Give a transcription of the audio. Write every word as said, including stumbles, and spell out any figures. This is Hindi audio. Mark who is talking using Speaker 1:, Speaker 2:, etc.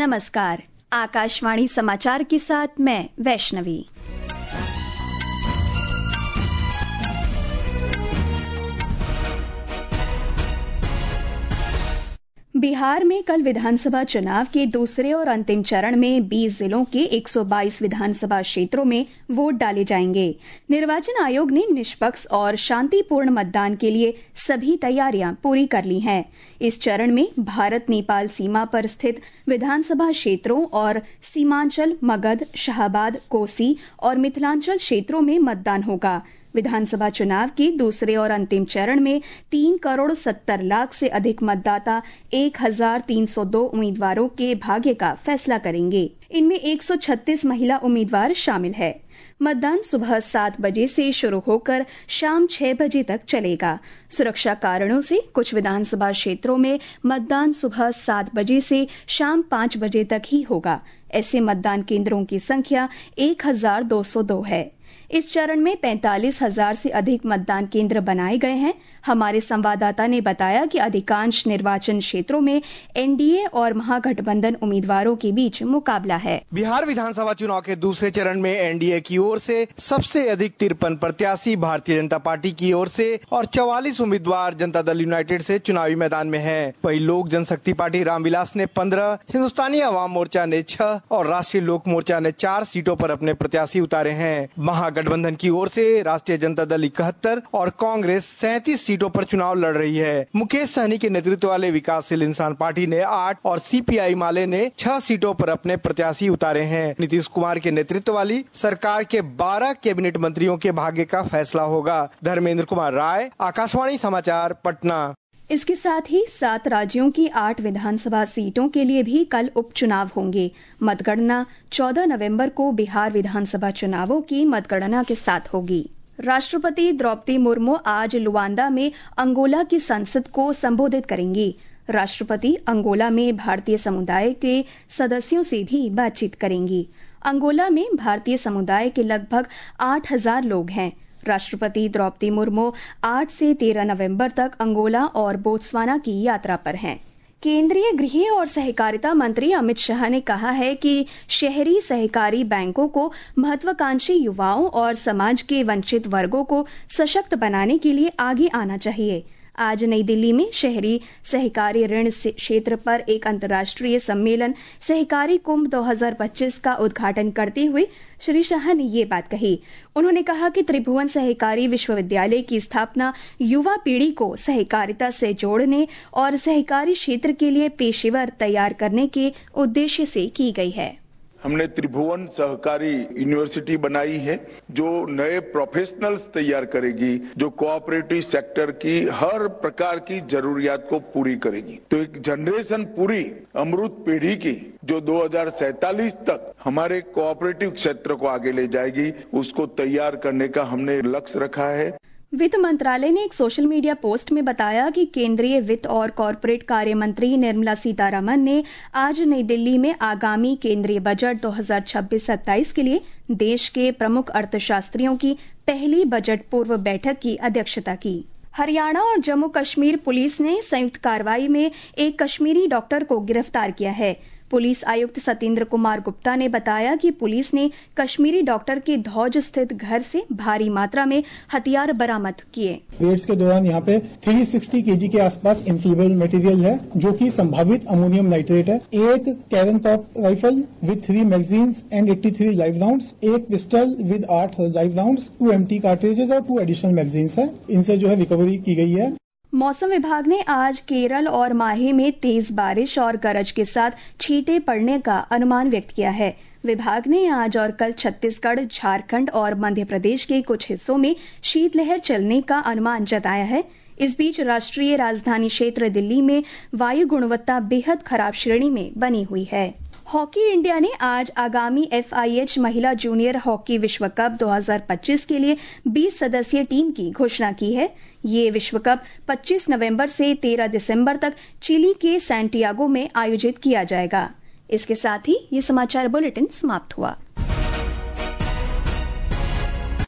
Speaker 1: नमस्कार, आकाशवाणी समाचार के साथ मैं वैष्णवी। बिहार में कल विधानसभा चुनाव के दूसरे और अंतिम चरण में बीस जिलों के एक सौ बाईस विधानसभा क्षेत्रों में वोट डाले जाएंगे। निर्वाचन आयोग ने निष्पक्ष और शांतिपूर्ण मतदान के लिए सभी तैयारियां पूरी कर ली हैं। इस चरण में भारत नेपाल सीमा पर स्थित विधानसभा क्षेत्रों और सीमांचल, मगध, शाहबाद, कोसी और मिथिलांचल क्षेत्रों में मतदान होगा। विधानसभा चुनाव के दूसरे और अंतिम चरण में तीन करोड़ सत्तर लाख से अधिक मतदाता एक हजार तीन सौ दो उम्मीदवारों के भाग्य का फैसला करेंगे। इनमें एक सौ छत्तीस महिला उम्मीदवार शामिल है। मतदान सुबह सात बजे से शुरू होकर शाम छह बजे तक चलेगा। सुरक्षा कारणों से कुछ विधानसभा क्षेत्रों में मतदान सुबह सात बजे से शाम पाँच बजे तक ही होगा। ऐसे मतदान केंद्रों की संख्या एक हजार दो सौ दो है। इस चरण में पैंतालीस हजार से अधिक मतदान केंद्र बनाए गए हैं। हमारे संवाददाता ने बताया कि अधिकांश निर्वाचन क्षेत्रों में एनडीए और महागठबंधन उम्मीदवारों के बीच मुकाबला है।
Speaker 2: बिहार विधानसभा चुनाव के दूसरे चरण में एनडीए की ओर से सबसे अधिक तिरपन प्रत्याशी भारतीय जनता पार्टी की ओर से और चौवालीस उम्मीदवार जनता दल यूनाइटेड से चुनावी मैदान में हैं। वहीं लोक जनशक्ति पार्टी रामविलास ने पंद्रह, हिंदुस्तानी अवाम मोर्चा ने छह और राष्ट्रीय लोक मोर्चा ने चार सीटों पर अपने प्रत्याशी उतारे हैं। महागठबंधन की ओर से राष्ट्रीय जनता दल इकहत्तर और कांग्रेस सैंतीस सीटों पर चुनाव लड़ रही है। मुकेश सहनी के नेतृत्व वाले विकासशील इंसान पार्टी ने आठ और सीपीआई माले ने छह सीटों पर अपने प्रत्याशी उतारे हैं। नीतीश कुमार के नेतृत्व वाली सरकार के बारह कैबिनेट मंत्रियों के भाग्य का फैसला होगा। धर्मेंद्र कुमार राय, आकाशवाणी समाचार, पटना।
Speaker 1: इसके साथ ही सात राज्यों की आठ विधानसभा सीटों के लिए भी कल उपचुनाव होंगे। मतगणना चौदह नवंबर को बिहार विधानसभा चुनावों की मतगणना के साथ होगी। राष्ट्रपति द्रौपदी मुर्मू आज लुआंडा में अंगोला की संसद को संबोधित करेंगी। राष्ट्रपति अंगोला में भारतीय समुदाय के सदस्यों से भी बातचीत करेंगी। अंगोला में भारतीय समुदाय के लगभग आठ हजार लोग हैं। राष्ट्रपति द्रौपदी मुर्मू आठ से तेरह नवंबर तक अंगोला और बोत्सवाना की यात्रा पर हैं। केंद्रीय गृह और सहकारिता मंत्री अमित शाह ने कहा है कि शहरी सहकारी बैंकों को महत्वाकांक्षी युवाओं और समाज के वंचित वर्गों को सशक्त बनाने के लिए आगे आना चाहिए। आज नई दिल्ली में शहरी सहकारी ऋण क्षेत्र पर एक अंतर्राष्ट्रीय सम्मेलन सहकारी कुंभ दो हज़ार पच्चीस का उद्घाटन करते हुए श्री शाह ने ये बात कही। उन्होंने कहा कि त्रिभुवन सहकारी विश्वविद्यालय की स्थापना युवा पीढ़ी को सहकारिता से जोड़ने और सहकारी क्षेत्र के लिए पेशेवर तैयार करने के उद्देश्य से की गई है।
Speaker 3: हमने त्रिभुवन सहकारी यूनिवर्सिटी बनाई है जो नए प्रोफेशनल्स तैयार करेगी, जो कोऑपरेटिव सेक्टर की हर प्रकार की जरूरियात को पूरी करेगी। तो एक जनरेशन पूरी अमृत पीढ़ी की जो दो हज़ार सैंतालीस तक हमारे कोऑपरेटिव क्षेत्र को आगे ले जाएगी, उसको तैयार करने का हमने लक्ष्य रखा है।
Speaker 1: वित्त मंत्रालय ने एक सोशल मीडिया पोस्ट में बताया कि केंद्रीय वित्त और कॉरपोरेट कार्य मंत्री निर्मला सीतारमण ने आज नई दिल्ली में आगामी केंद्रीय बजट दो हज़ार छब्बीस सत्ताईस के लिए देश के प्रमुख अर्थशास्त्रियों की पहली बजट पूर्व बैठक की अध्यक्षता की। हरियाणा और जम्मू कश्मीर पुलिस ने संयुक्त कार्रवाई में एक कश्मीरी डॉक्टर को गिरफ्तार किया है। पुलिस आयुक्त सतेंद्र कुमार गुप्ता ने बताया कि पुलिस ने कश्मीरी डॉक्टर के धौज स्थित घर से भारी मात्रा में हथियार बरामद किए।
Speaker 4: रेड्स के दौरान यहाँ पे तीन सौ साठ केजी के आसपास इन्फ्लेमेबल मटेरियल है जो कि संभावित अमोनियम नाइट्रेट है। एक कैरन कॉप rifle with three magazines and तिरासी लाइव राउंड्स, एक पिस्टल विद आठ live rounds, two empty cartridges और टू एडिशनल मैगजीन्स है। इनसे जो है रिकवरी की गई है।
Speaker 1: मौसम विभाग ने आज केरल और माहे में तेज बारिश और गरज के साथ छींटे पड़ने का अनुमान व्यक्त किया है। विभाग ने आज और कल छत्तीसगढ़, झारखंड और मध्य प्रदेश के कुछ हिस्सों में शीतलहर चलने का अनुमान जताया है। इस बीच राष्ट्रीय राजधानी क्षेत्र दिल्ली में वायु गुणवत्ता बेहद खराब श्रेणी में बनी हुई है। हॉकी इंडिया ने आज आगामी एफआईएच महिला जूनियर हॉकी विश्व कप दो हज़ार पच्चीस के लिए बीस सदस्यीय टीम की घोषणा की है। ये विश्व कप पच्चीस नवंबर से तेरह दिसंबर तक चिली के सैंटियागो में आयोजित किया जाएगा। इसके साथ ही ये समाचार बुलेटिन समाप्त हुआ।